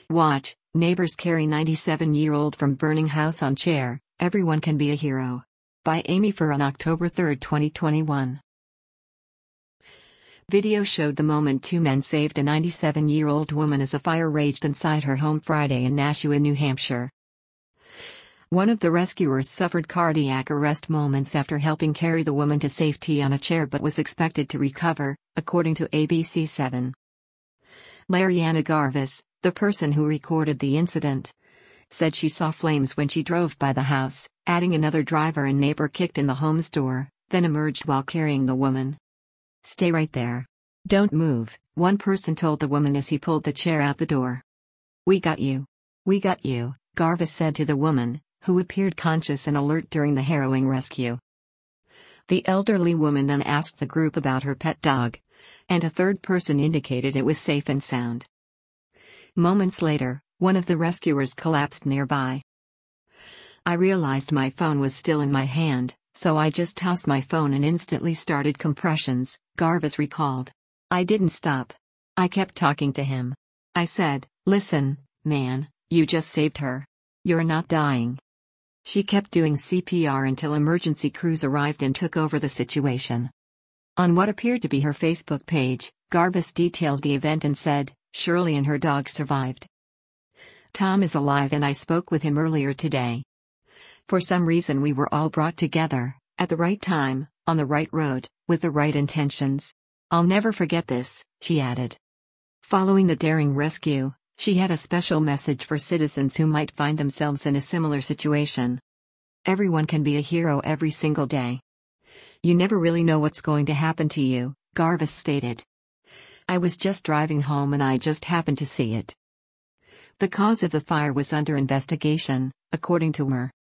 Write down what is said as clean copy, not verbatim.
Watch, neighbors carry 97-year-old from burning house on chair, everyone can be a hero. By Amy Fur on October 3, 2021. Video showed the moment two men saved a 97-year-old woman as a fire raged inside her home Friday in Nashua, New Hampshire. One of the rescuers suffered cardiac arrest moments after helping carry the woman to safety on a chair but was expected to recover, according to ABC7. Lariana Garvis, the person who recorded the incident, said she saw flames when she drove by the house, adding another driver and neighbor kicked in the home's door, then emerged while carrying the woman. "Stay right there. Don't move," one person told the woman as he pulled the chair out the door. "We got you. We got you," Garvis said to the woman, who appeared conscious and alert during the harrowing rescue. The elderly woman then asked the group about her pet dog, and a third person indicated it was safe and sound. Moments later, one of the rescuers collapsed nearby. "I realized my phone was still in my hand, so I just tossed my phone and instantly started compressions," Garvis recalled. "I didn't stop. I kept talking to him. I said, 'Listen, man, you just saved her. You're not dying.' She kept doing CPR until emergency crews arrived and took over the situation." On what appeared to be her Facebook page, Garvis detailed the event and said, "Shirley and her dog survived. Tom is alive and I spoke with him earlier today. For some reason we were all brought together, at the right time, on the right road, with the right intentions. I'll never forget this," she added. Following the daring rescue, she had a special message for citizens who might find themselves in a similar situation. "Everyone can be a hero every single day. You never really know what's going to happen to you," Garvis stated. "I was just driving home and I just happened to see it." The cause of the fire was under investigation, according to her.